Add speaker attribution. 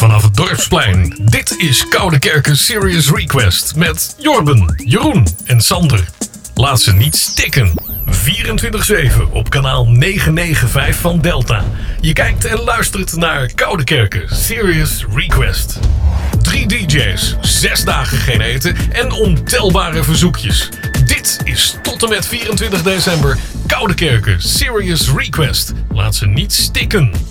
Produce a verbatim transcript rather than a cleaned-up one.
Speaker 1: vanaf het Dorpsplein. Dit is Koudekerke Serious Request met Jorben, Jeroen en Sander. Laat ze niet stikken. vierentwintig zeven op kanaal negenhonderdnegenennegentig van Delta. Je kijkt en luistert naar Koudekerke Serious Request. Drie D J's, zes dagen geen eten en ontelbare verzoekjes. Dit is tot en met vierentwintig december Koudekerke Serious Request. Laat ze niet stikken.